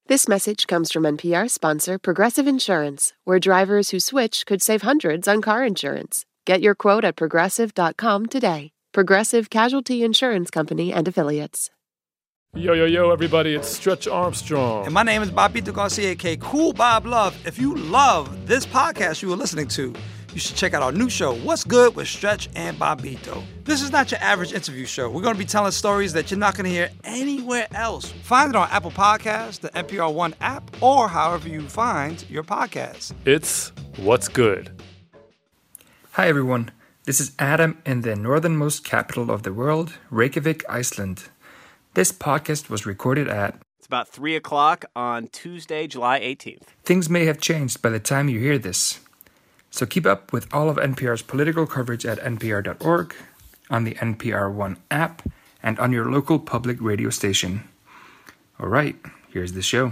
This message comes from NPR sponsor Progressive Insurance, where drivers who switch could save hundreds on car insurance. Get your quote at progressive.com today. Progressive Casualty Insurance Company and Affiliates. Yo, everybody, it's Stretch Armstrong. And my name is Bobbito Garcia, a.k.a. Cool Bob Love. If you love this podcast you were listening to, you should check out our new show, What's Good with Stretch and Bobbito. This is not your average interview show. We're going to be telling stories that you're not going to hear anywhere else. Find it on Apple Podcasts, the NPR One app, or however you find your podcasts. It's What's Good. Hi, everyone. This is Adam in the northernmost capital of the world, Reykjavik, Iceland. This podcast was recorded at... It's about 3 o'clock on Tuesday, July 18th. Things may have changed by the time you hear this. So keep up with all of NPR's political coverage at npr.org, on the NPR One app, and on your local public radio station. All right, here's the show.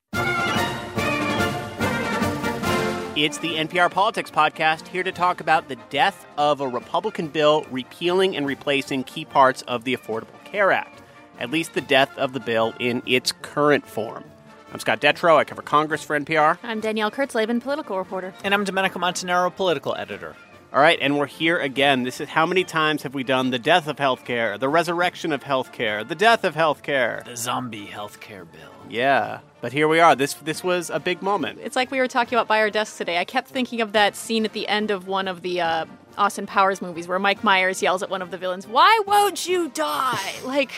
It's the NPR Politics Podcast, here to talk about the death of a Republican bill repealing and replacing key parts of the Affordable Care Act, at least the death of the bill in its current form. I'm Scott Detrow. I cover Congress for NPR. I'm Danielle Kurtzleben, political reporter. And I'm Domenico Montanaro, political editor. All right, and we're here again. This is how many times have we done the death of healthcare, the resurrection of healthcare, the death of healthcare? The zombie healthcare bill. Yeah, but here we are. This was a big moment. It's like we were talking about by our desks today. I kept thinking of that scene at the end of one of the Austin Powers movies where Mike Myers yells at one of the villains, "Why won't you die?"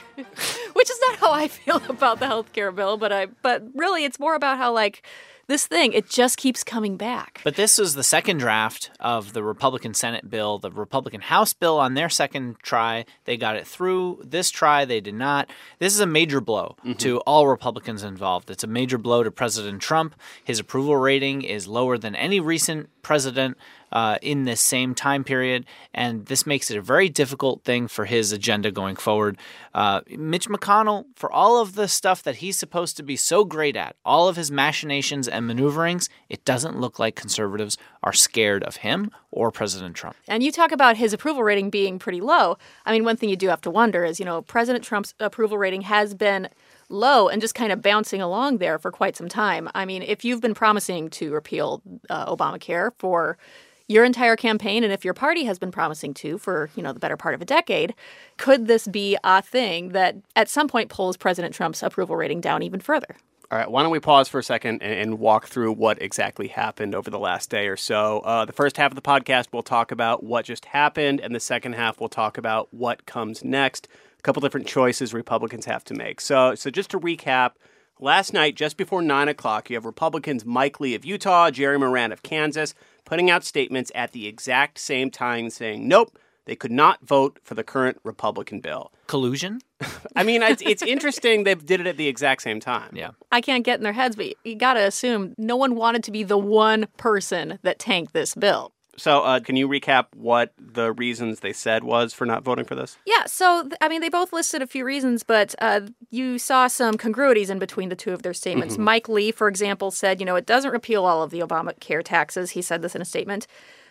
Which is not how I feel about the healthcare bill, but really it's more about how this thing, it just keeps coming back. But this was the second draft of the Republican Senate bill, the Republican House bill on their second try. They got it through. This try, they did not. This is a major blow to all Republicans involved. It's a major blow to President Trump. His approval rating is lower than any recent president in this same time period, and this makes it a very difficult thing for his agenda going forward. Mitch McConnell, for all of the stuff that he's supposed to be so great at, all of his machinations and maneuverings, it doesn't look like conservatives are scared of him or President Trump. And you talk about his approval rating being pretty low. I mean, one thing you do have to wonder is, President Trump's approval rating has been low and just kind of bouncing along there for quite some time. I mean, if you've been promising to repeal Obamacare for your entire campaign, and if your party has been promising to for, the better part of a decade, could this be a thing that at some point pulls President Trump's approval rating down even further? All right, why don't we pause for a second and walk through what exactly happened over the last day or so. The first half of the podcast, we'll talk about what just happened, and the second half, we'll talk about what comes next. A couple different choices Republicans have to make. So just to recap, last night, just before 9 o'clock, you have Republicans Mike Lee of Utah, Jerry Moran of Kansas, putting out statements at the exact same time saying, nope, they could not vote for the current Republican bill. Collusion? I mean, it's interesting they did it at the exact same time. Yeah. I can't get in their heads, but you got to assume no one wanted to be the one person that tanked this bill. So can you recap what the reasons they said was for not voting for this? Yeah, so, they both listed a few reasons, but you saw some congruities in between the two of their statements. Mm-hmm. Mike Lee, for example, said, it doesn't repeal all of the Obamacare taxes. He said this in a statement.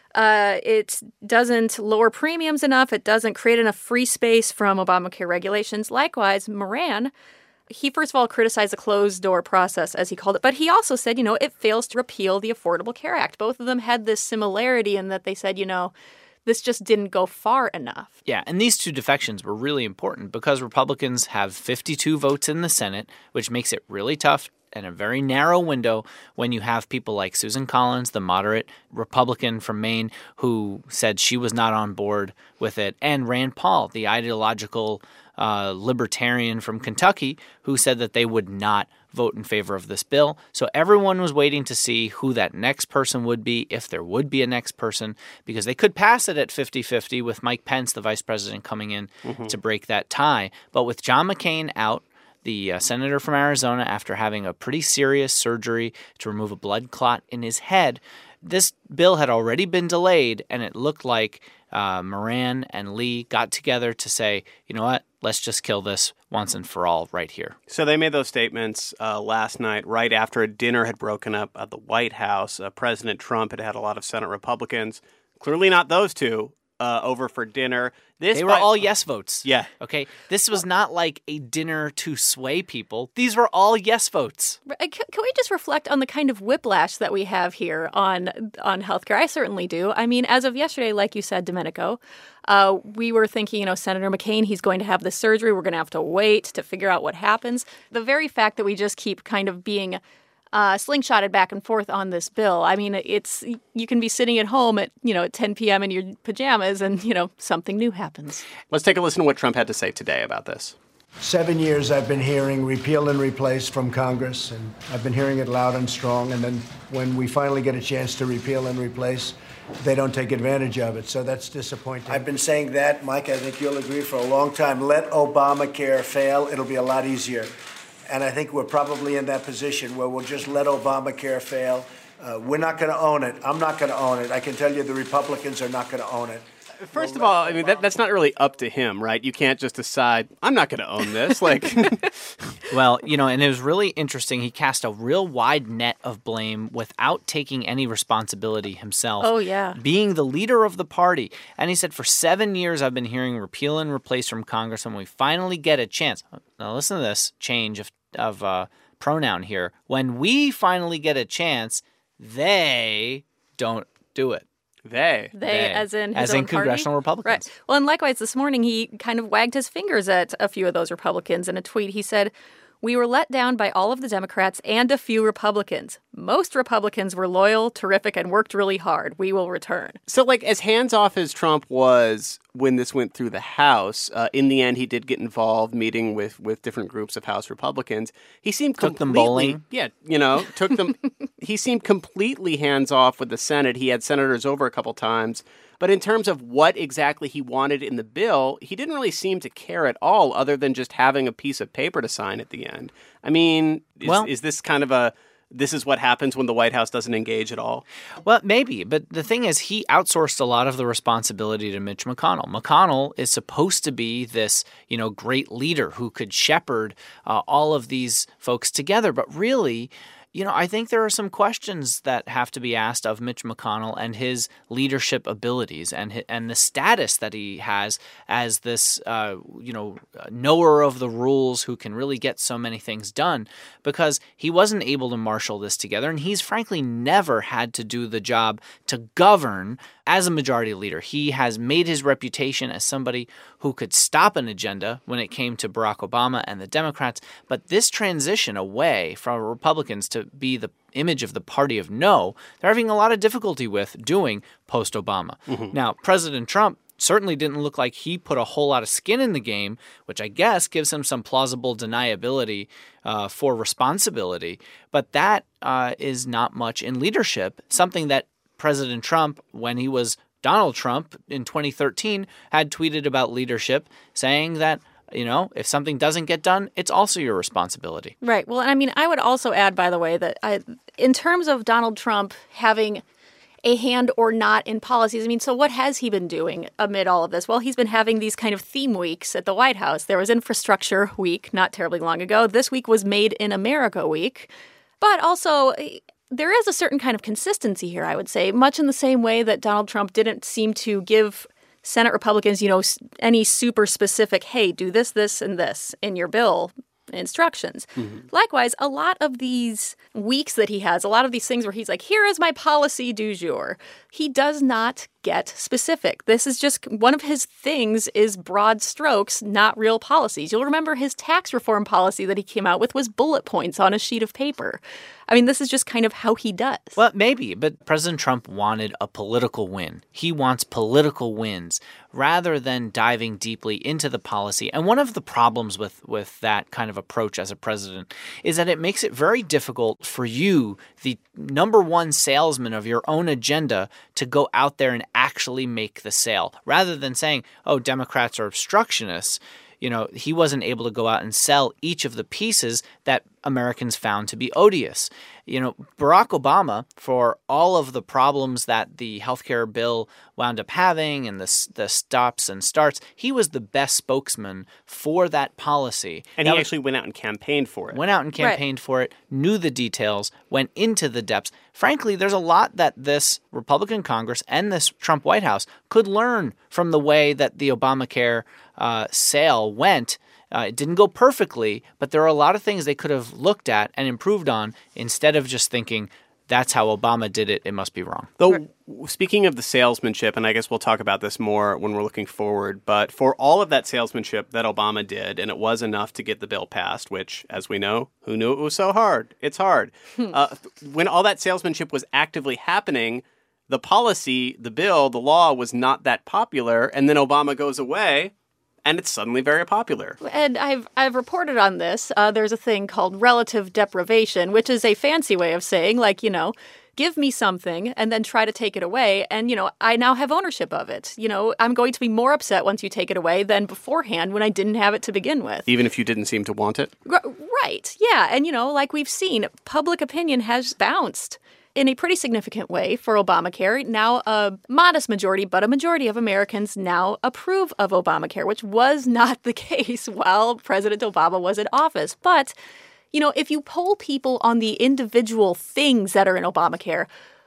It doesn't lower premiums enough. It doesn't create enough free space from Obamacare regulations. Likewise, Moran, he first of all criticized the closed-door process, as he called it, but he also said, it fails to repeal the Affordable Care Act. Both of them had this similarity in that they said, this just didn't go far enough. Yeah, and these two defections were really important because Republicans have 52 votes in the Senate, which makes it really tough and a very narrow window when you have people like Susan Collins, the moderate Republican from Maine, who said she was not on board with it, and Rand Paul, the ideological libertarian from Kentucky, who said that they would not vote in favor of this bill. So everyone was waiting to see who that next person would be, if there would be a next person, because they could pass it at 50-50 with Mike Pence, the vice president, coming in to break that tie. But with John McCain out, the senator from Arizona, after having a pretty serious surgery to remove a blood clot in his head, this bill had already been delayed, and it looked like Moran and Lee got together to say, you know what, let's just kill this once and for all right here. So they made those statements last night right after a dinner had broken up at the White House. President Trump had a lot of Senate Republicans, clearly not those two, over for dinner. They were all yes votes. Yeah. Okay. This was not like a dinner to sway people. These were all yes votes. Can we just reflect on the kind of whiplash that we have here on healthcare? I certainly do. I mean, as of yesterday, like you said, Domenico, we were thinking, Senator McCain, he's going to have this surgery. We're going to have to wait to figure out what happens. The very fact that we just keep kind of being slingshotted back and forth on this bill. I mean, you can be sitting at home at 10 p.m. in your pajamas and, something new happens. Let's take a listen to what Trump had to say today about this. 7 years I've been hearing repeal and replace from Congress, and I've been hearing it loud and strong. And then when we finally get a chance to repeal and replace, they don't take advantage of it. So that's disappointing. I've been saying that, Mike, I think you'll agree, for a long time. Let Obamacare fail. It'll be a lot easier. And I think we're probably in that position where we'll just let Obamacare fail. We're not going to own it. I'm not going to own it. I can tell you the Republicans are not going to own it. First of all, I mean, that's not really up to him, right? You can't just decide, I'm not going to own this. Well, and it was really interesting. He cast a real wide net of blame without taking any responsibility himself. Oh, yeah. Being the leader of the party. And he said, for 7 years, I've been hearing repeal and replace from Congress. When we finally get a chance. Now, listen to this change of pronoun here. When we finally get a chance, they don't do it. They as in his own congressional party? Republicans. Right. Well, and likewise, this morning, he kind of wagged his fingers at a few of those Republicans in a tweet. He said, "We were let down by all of the Democrats and a few Republicans. Most Republicans were loyal, terrific, and worked really hard. We will return." So, as hands-off as Trump was when this went through the House, in the end, he did get involved meeting with different groups of House Republicans. He seemed took them bowling. Yeah, took them. He seemed completely hands-off with the Senate. He had senators over a couple times. But in terms of what exactly he wanted in the bill, he didn't really seem to care at all, other than just having a piece of paper to sign at the end. I mean, is this kind of this is what happens when the White House doesn't engage at all? Well, maybe. But the thing is, he outsourced a lot of the responsibility to Mitch McConnell. McConnell is supposed to be this, great leader who could shepherd all of these folks together. But really, I think there are some questions that have to be asked of Mitch McConnell and his leadership abilities and the status that he has as this, knower of the rules who can really get so many things done, because he wasn't able to marshal this together. And he's frankly never had to do the job to govern as a majority leader. He has made his reputation as somebody who could stop an agenda when it came to Barack Obama and the Democrats. But this transition away from Republicans to be the image of the party of no, they're having a lot of difficulty with doing post-Obama. Mm-hmm. Now, President Trump certainly didn't look like he put a whole lot of skin in the game, which I guess gives him some plausible deniability for responsibility. But that is not much in leadership, something that President Trump, when he was Donald Trump in 2013, had tweeted about leadership, saying that, if something doesn't get done, it's also your responsibility. Right. Well, I mean, I would also add, by the way, that in terms of Donald Trump having a hand or not in policies, so what has he been doing amid all of this? Well, he's been having these kind of theme weeks at the White House. There was Infrastructure Week not terribly long ago. This week was Made in America Week. But also, there is a certain kind of consistency here, I would say, much in the same way that Donald Trump didn't seem to give Senate Republicans, any super specific, hey, do this, this, and this in your bill instructions. Mm-hmm. Likewise, a lot of these weeks that he has, a lot of these things where he's like, here is my policy du jour, he does not get specific. This is just one of his things is broad strokes, not real policies. You'll remember his tax reform policy that he came out with was bullet points on a sheet of paper. This is just kind of how he does. Well, maybe, but President Trump wanted a political win. He wants political wins rather than diving deeply into the policy. And one of the problems with that kind of approach as a president is that it makes it very difficult for you, the number one salesman of your own agenda, to go out there and actually make the sale. Rather than saying, oh, Democrats are obstructionists, he wasn't able to go out and sell each of the pieces that Americans found to be odious. Barack Obama, for all of the problems that the healthcare bill wound up having and the stops and starts, he was the best spokesman for that policy. And he actually went out and campaigned for it. For it, knew the details, went into the depths. Frankly, there's a lot that this Republican Congress and this Trump White House could learn from the way that the Obamacare sale went. It didn't go perfectly, but there are a lot of things they could have looked at and improved on instead of just thinking, that's how Obama did it, it must be wrong. Though, speaking of the salesmanship, and I guess we'll talk about this more when we're looking forward, but for all of that salesmanship that Obama did, and it was enough to get the bill passed, which, as we know, who knew it was so hard? It's hard. When all that salesmanship was actively happening, the policy, the bill, the law was not that popular, and then Obama goes away, and it's suddenly very popular. And I've reported on this. There's a thing called relative deprivation, which is a fancy way of saying, give me something and then try to take it away. And, I now have ownership of it. I'm going to be more upset once you take it away than beforehand when I didn't have it to begin with. Even if you didn't seem to want it? Right. Yeah. And, like we've seen, public opinion has bounced in a pretty significant way for Obamacare. Now a modest majority, but a majority of Americans now approve of Obamacare, which was not the case while President Obama was in office. But, if you poll people on the individual things that are in Obamacare,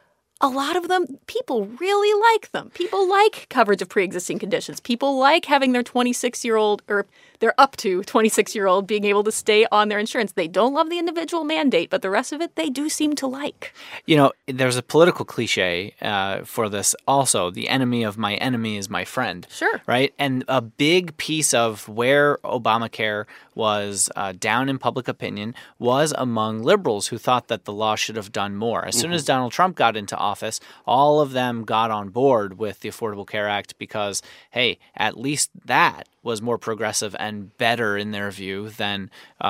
a lot of them, people really like them. People like coverage of pre-existing conditions. People like having their 26-year-old or their up to 26-year-old being able to stay on their insurance. They don't love the individual mandate, but the rest of it they do seem to like. There's a political cliche for this also. The enemy of my enemy is my friend. Sure. Right? And a big piece of where Obamacare was down in public opinion was among liberals who thought that the law should have done more. As soon as Donald Trump got into office, all of them got on board with the Affordable Care Act because, hey, at least that was more progressive and better in their view than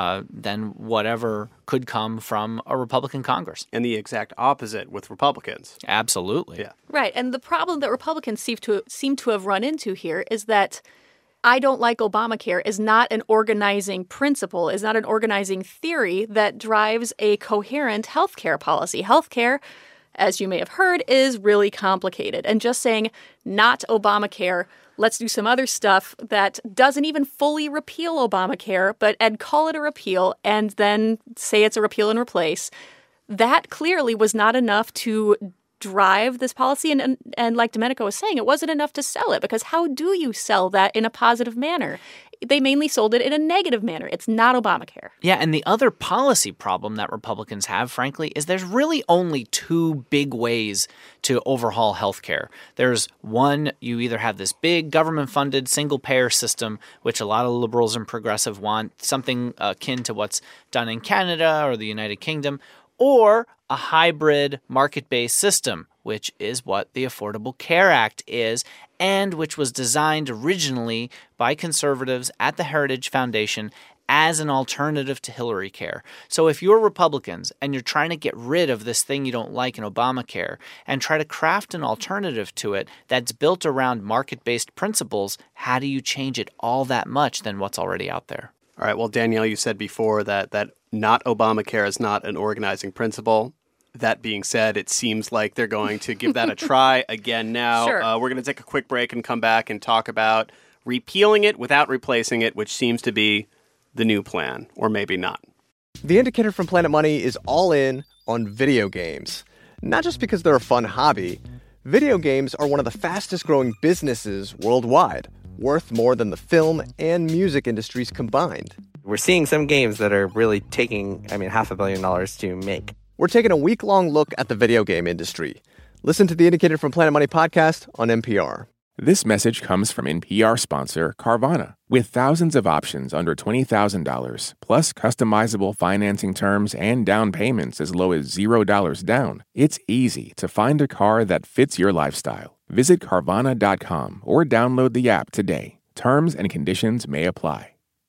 whatever could come from a Republican Congress. And the exact opposite with Republicans. Absolutely. Yeah. Right. And the problem that Republicans seem to have run into here is that I don't like Obamacare is not an organizing principle, is not an organizing theory that drives a coherent healthcare policy. Healthcare, as you may have heard, is really complicated. And just saying not Obamacare, let's do some other stuff that doesn't even fully repeal Obamacare, and call it a repeal and then say it's a repeal and replace, that clearly was not enough to drive this policy. And like Domenico was saying, it wasn't enough to sell it, because how do you sell that in a positive manner? They mainly sold it in a negative manner. It's not Obamacare. Yeah, and the other policy problem that Republicans have, frankly, is there's really only two big ways to overhaul healthcare. There's one, you either have this big government-funded single-payer system, which a lot of liberals and progressive want, something akin to what's done in Canada or the United Kingdom, or a hybrid market-based system, which is what the Affordable Care Act is, and which was designed originally by conservatives at the Heritage Foundation as an alternative to Hillary Care. So if you're Republicans and you're trying to get rid of this thing you don't like in Obamacare and try to craft an alternative to it that's built around market-based principles, how do you change it all that much than what's already out there? All right. Well, Danielle, you said before that not Obamacare is not an organizing principle. That being said, it seems like they're going to give that a try again now. Sure. We're going to take a quick break and come back and talk about repealing it without replacing it, which seems to be the new plan, or maybe not. The Indicator from Planet Money is all in on video games. Not just because they're a fun hobby. Video games are one of the fastest growing businesses worldwide, worth more than the film and music industries combined. We're seeing some games that are really taking, $500 million to make. We're taking a week-long look at the video game industry. Listen to the Indicator from Planet Money podcast on NPR. This message comes from NPR sponsor Carvana. With thousands of options under $20,000, plus customizable financing terms and down payments as low as $0 down, it's easy to find a car that fits your lifestyle. Visit Carvana.com or download the app today. Terms and conditions may apply.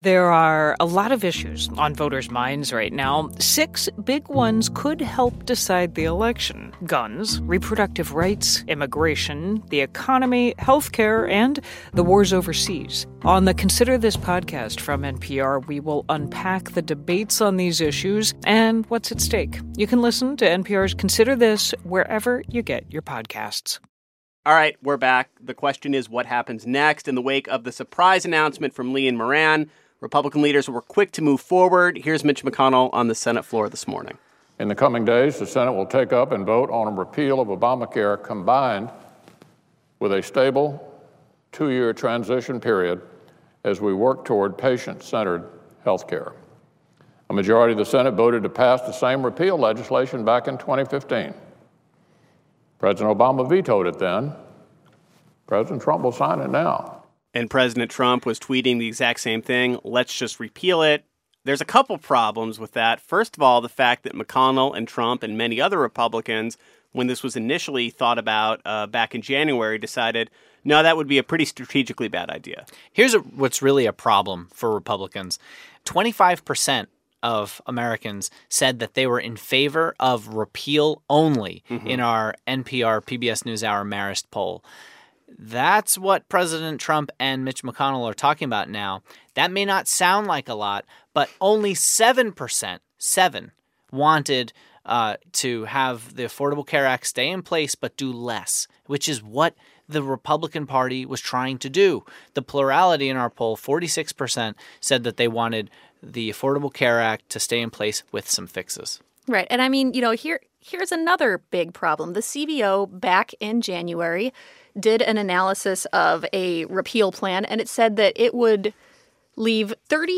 There are a lot of issues on voters' minds right now. 6 big ones could help decide the election: guns, reproductive rights, immigration, the economy, healthcare, and the wars overseas. On the Consider This podcast from NPR, we will unpack the debates on these issues and what's at stake. You can listen to NPR's Consider This wherever you get your podcasts. All right, we're back. The question is, what happens next? In the wake of the surprise announcement from Lee and Moran, Republican leaders were quick to move forward. Here's Mitch McConnell on the Senate floor this morning. In the coming days, the Senate will take up and vote on a repeal of Obamacare combined with a stable 2-year transition period as we work toward patient-centered health care. A majority of the Senate voted to pass the same repeal legislation back in 2015. President Obama vetoed it then. President Trump will sign it now. And President Trump was tweeting the exact same thing. Let's just repeal it. There's a couple problems with that. First of all, the fact that McConnell and Trump and many other Republicans, when this was initially thought about back in January, decided, no, that would be a pretty strategically bad idea. Here's what's really a problem for Republicans. 25% of Americans said that they were in favor of repeal only in our NPR PBS NewsHour Marist poll. That's what President Trump and Mitch McConnell are talking about now. That may not sound like a lot, but only 7%, wanted to have the Affordable Care Act stay in place but do less, which is what the Republican Party was trying to do. The plurality in our poll, 46%, said that they wanted the Affordable Care Act to stay in place with some fixes. Right. And I mean, here's another big problem. The CBO back in January did an analysis of a repeal plan, and it said that it would leave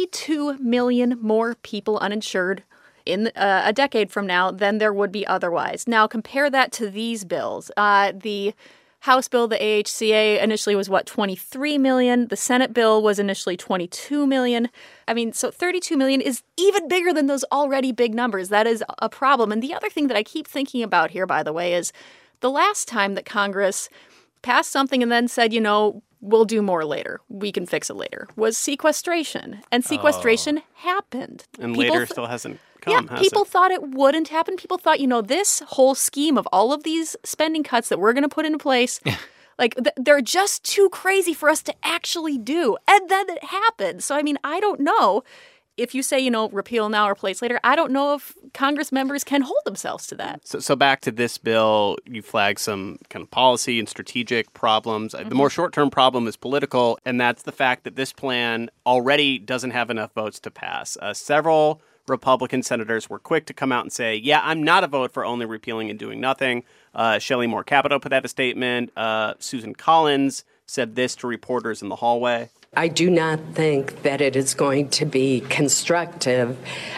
32 million more people uninsured in a decade from now than there would be otherwise. Now, compare that to these bills. The House bill, the AHCA, initially was, 23 million. The Senate bill was initially 22 million. I mean, so 32 million is even bigger than those already big numbers. That is a problem. And the other thing that I keep thinking about here, by the way, is the last time that Congress passed something and then said, we'll do more later, we can fix it later, was sequestration. And sequestration happened. And later still hasn't come, has people it? thought it wouldn't happen. People thought, this whole scheme of all of these spending cuts that we're going to put into place, they're just too crazy for us to actually do. And then it happened. So, I mean, I don't know. If you say, repeal now, replace later, I don't know if Congress members can hold themselves to that. So back to this bill, you flagged some kind of policy and strategic problems. The more short-term problem is political, and that's the fact that this plan already doesn't have enough votes to pass. Several Republican senators were quick to come out and say, yeah, I'm not a vote for only repealing and doing nothing. Shelley Moore Capito put out a statement. Susan Collins said this to reporters in the hallway. I do not think that it is going to be constructive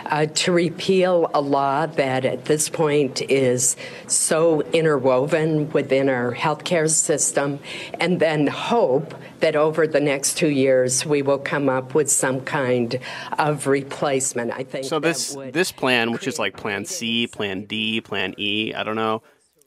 to repeal a law that at this point is so interwoven within our healthcare system, and then hope that over the next 2 years we will come up with some kind of replacement. I think so. This plan, which is like Plan C, Plan D, Plan E, I don't know.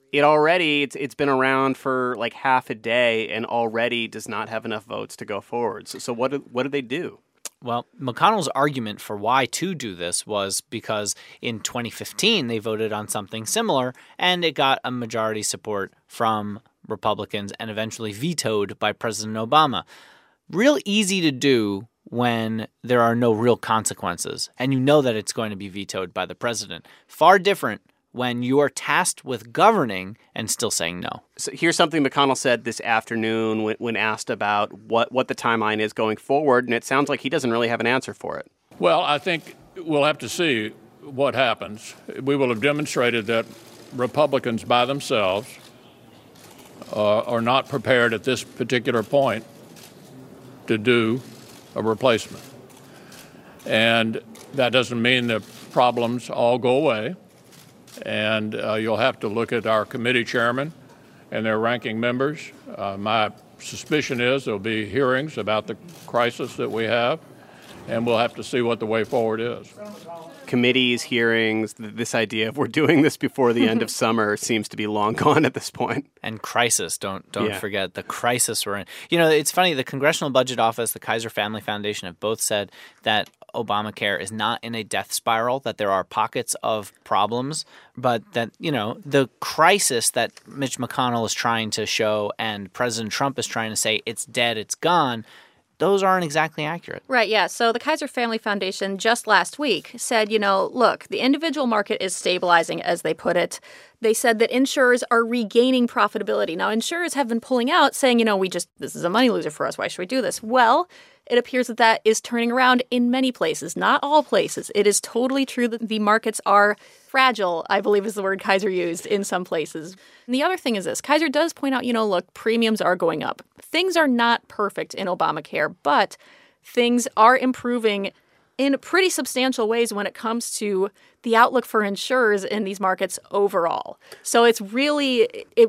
It's been around for like half a day and already does not have enough votes to go forward. So what do they do? Well, McConnell's argument for why to do this was because in 2015 they voted on something similar and it got a majority support from Republicans and eventually vetoed by President Obama. Real easy to do when there are no real consequences and you know that it's going to be vetoed by the president. Far different when you are tasked with governing and still saying no. So here's something McConnell said this afternoon when asked about what the timeline is going forward, and it sounds like he doesn't really have an answer for it. Well, I think we'll have to see what happens. We will have demonstrated that Republicans by themselves are not prepared at this particular point to do a replacement. And that doesn't mean the problems all go away. And you'll have to look at our committee chairman and their ranking members. My suspicion is there'll be hearings about the crisis that we have, and we'll have to see what the way forward is. committees, hearings, this idea of we're doing this before the end of summer seems to be long gone at this point. And crisis, don't forget the crisis we're in. You know, it's funny, the Congressional Budget Office, the Kaiser Family Foundation have both said that Obamacare is not in a death spiral, that there are pockets of problems, but that, you know, the crisis that Mitch McConnell is trying to show and President Trump is trying to say it's dead, it's gone, those aren't exactly accurate. Right, yeah. So the Kaiser Family Foundation just last week said, you know, look, the individual market is stabilizing, as they put it. They said that insurers are regaining profitability. Now, insurers have been pulling out saying, you know, this is a money loser for us. Why should we do this? Well, it appears that is turning around in many places, not all places. It is totally true that the markets are fragile, I believe is the word Kaiser used, in some places. And the other thing is this. Kaiser does point out, you know, look, premiums are going up. Things are not perfect in Obamacare, but things are improving in pretty substantial ways when it comes to the outlook for insurers in these markets overall. So it really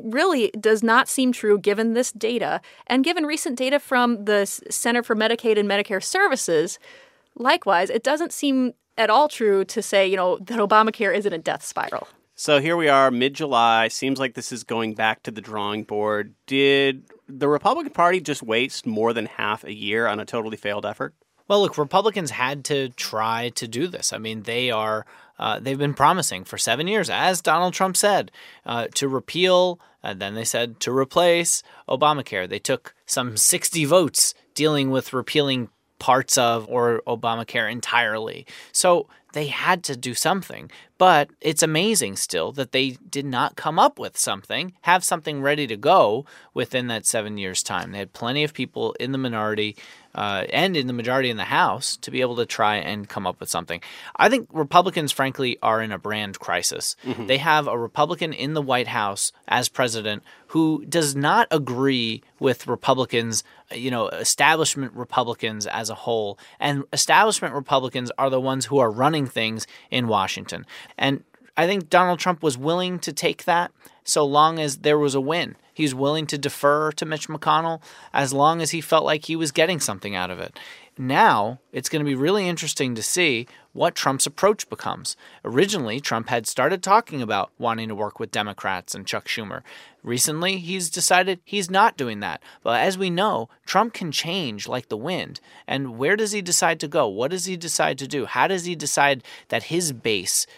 does not seem true given this data and given recent data from the Center for Medicaid and Medicare Services. Likewise, it doesn't seem at all true to say, you know, that Obamacare isn't a death spiral. So here we are, mid-July. Seems like this is going back to the drawing board. Did the Republican Party just waste more than half a year on a totally failed effort? Well, look, Republicans had to try to do this. I mean, they've been promising for 7 years, as Donald Trump said, to repeal, and then they said to replace Obamacare. They took some 60 votes dealing with repealing parts of or Obamacare entirely. So they had to do something. But it's amazing still that they did not come up with something, have something ready to go within that 7 years' time. They had plenty of people in the minority and in the majority in the House to be able to try and come up with something. I think Republicans, frankly, are in a brand crisis. Mm-hmm. They have a Republican in the White House as president who does not agree with Republicans, you know, establishment Republicans as a whole. And establishment Republicans are the ones who are running things in Washington. And I think Donald Trump was willing to take that so long as there was a win. He was willing to defer to Mitch McConnell as long as he felt like he was getting something out of it. Now, it's going to be really interesting to see what Trump's approach becomes. Originally, Trump had started talking about wanting to work with Democrats and Chuck Schumer. Recently, he's decided he's not doing that. But as we know, Trump can change like the wind. And where does he decide to go? What does he decide to do? How does he decide that his base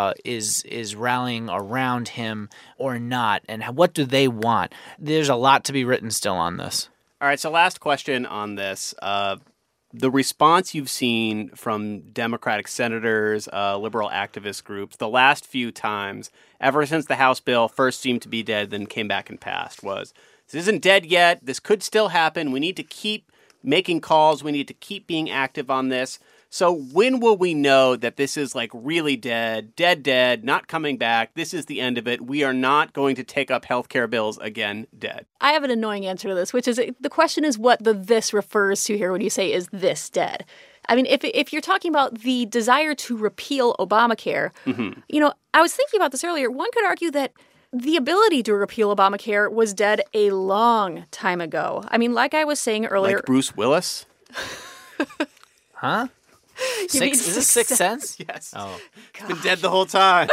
is rallying around him or not? And what do they want? There's a lot to be written still on this. All right, so last question on this. The response you've seen from Democratic senators, liberal activist groups, the last few times, ever since the House bill first seemed to be dead, then came back and passed, was this isn't dead yet. This could still happen. We need to keep making calls. We need to keep being active on this. So when will we know that this is like really dead, not coming back? This is the end of it. We are not going to take up healthcare bills again, dead. I have an annoying answer to this, which is the question is what the this refers to here when you say is this dead? I mean, if you're talking about the desire to repeal Obamacare, you know, I was thinking about this earlier. One could argue that the ability to repeal Obamacare was dead a long time ago. I mean, like I was saying earlier. Like Bruce Willis? Huh? Is this Sixth Sense? Yes. Oh. It's been dead the whole time.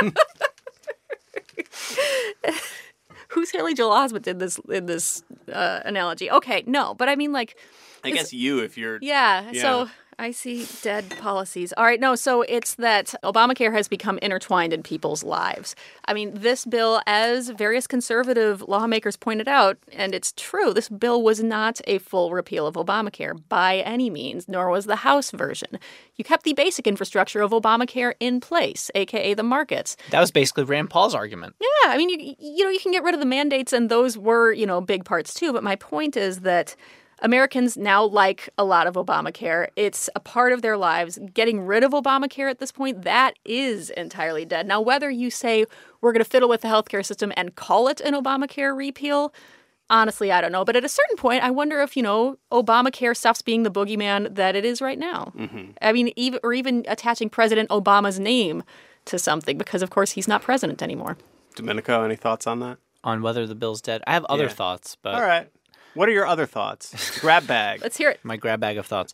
Who's Haley Joel Osment in this analogy? Okay, no, but I mean, like, I guess you, if you're. Yeah. So I see dead policies. All right. No, so it's that Obamacare has become intertwined in people's lives. I mean, this bill, as various conservative lawmakers pointed out, and it's true, this bill was not a full repeal of Obamacare by any means, nor was the House version. You kept the basic infrastructure of Obamacare in place, a.k.a. the markets. That was basically Rand Paul's argument. Yeah. I mean, you can get rid of the mandates, and those were, big parts too. But my point is that Americans now like a lot of Obamacare. It's a part of their lives. Getting rid of Obamacare at this point, that is entirely dead. Now, whether you say we're going to fiddle with the healthcare system and call it an Obamacare repeal, honestly, I don't know. But at a certain point, I wonder if, Obamacare stops being the boogeyman that it is right now. Mm-hmm. I mean, even attaching President Obama's name to something because, of course, he's not president anymore. Domenico, any thoughts on that? On whether the bill's dead? I have other thoughts, but... All right. What are your other thoughts? Grab bag. Let's hear it. My grab bag of thoughts.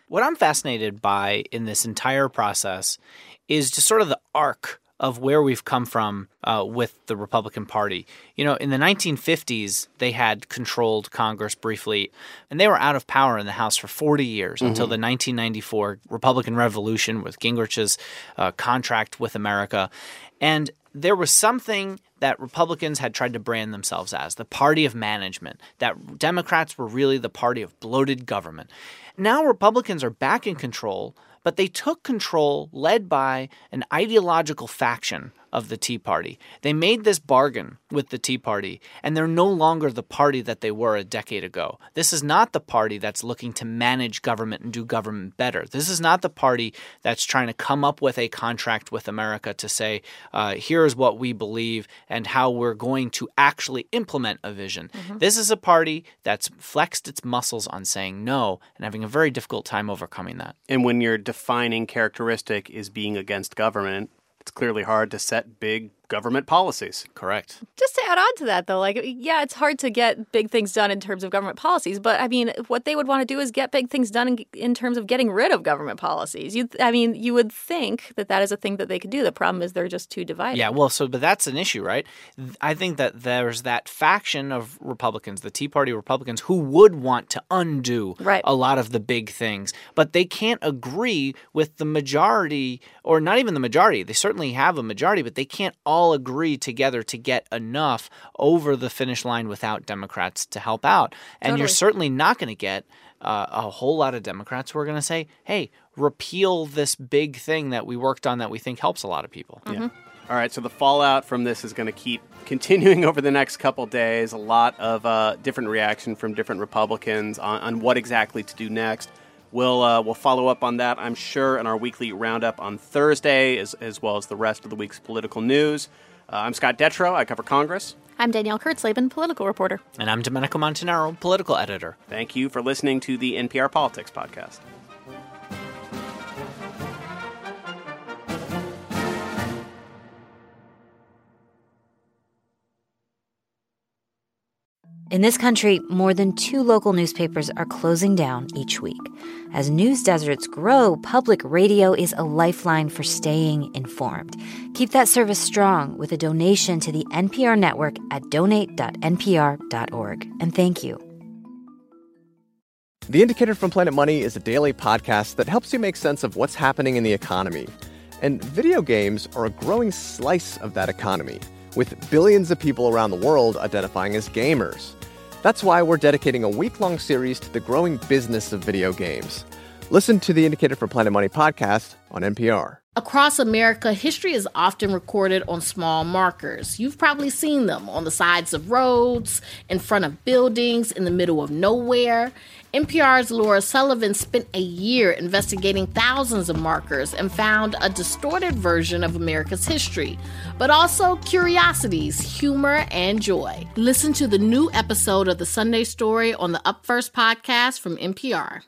What I'm fascinated by in this entire process is just sort of the arc of where we've come from with the Republican Party. You know, in the 1950s, they had controlled Congress briefly, and they were out of power in the House for 40 years until the 1994 Republican Revolution with Gingrich's contract with America. And there was something that Republicans had tried to brand themselves as, the party of management, that Democrats were really the party of bloated government. Now Republicans are back in control, but they took control led by an ideological faction of the Tea Party. They made this bargain with the Tea Party, and they're no longer the party that they were a decade ago. This is not the party that's looking to manage government and do government better. This is not the party that's trying to come up with a contract with America to say, here's what we believe and how we're going to actually implement a vision. This is a party that's flexed its muscles on saying no and having a very difficult time overcoming that. And when your defining characteristic is being against government, it's clearly hard to set big government policies. Correct. Just to add on to that, though, yeah, it's hard to get big things done in terms of government policies. But, I mean, what they would want to do is get big things done in terms of getting rid of government policies. You would think that is a thing that they could do. The problem is they're just too divided. Yeah, well, but that's an issue, right? I think that there's that faction of Republicans, the Tea Party Republicans, who would want to undo a lot of the big things. But they can't agree with the majority, or not even the majority. They certainly have a majority, but they can't all agree together to get enough over the finish line without Democrats to help out. And you're certainly not going to get a whole lot of Democrats who are going to say, hey, repeal this big thing that we worked on that we think helps a lot of people. Yeah. All right, so the fallout from this is going to keep continuing over the next couple days. A lot of different reaction from different Republicans on what exactly to do next. We'll follow up on that, I'm sure, in our weekly roundup on Thursday, as well as the rest of the week's political news. I'm Scott Detrow. I cover Congress. I'm Danielle Kurtzleben, political reporter. And I'm Domenico Montanaro, political editor. Thank you for listening to the NPR Politics Podcast. In this country, more than 2 local newspapers are closing down each week. As news deserts grow, public radio is a lifeline for staying informed. Keep that service strong with a donation to the NPR network at donate.npr.org. And thank you. The Indicator from Planet Money is a daily podcast that helps you make sense of what's happening in the economy. And video games are a growing slice of that economy, with billions of people around the world identifying as gamers. That's why we're dedicating a week-long series to the growing business of video games. Listen to the Indicator from Planet Money podcast on NPR. Across America, history is often recorded on small markers. You've probably seen them on the sides of roads, in front of buildings, in the middle of nowhere. NPR's Laura Sullivan spent a year investigating thousands of markers and found a distorted version of America's history, but also curiosities, humor, and joy. Listen to the new episode of The Sunday Story on the Up First podcast from NPR.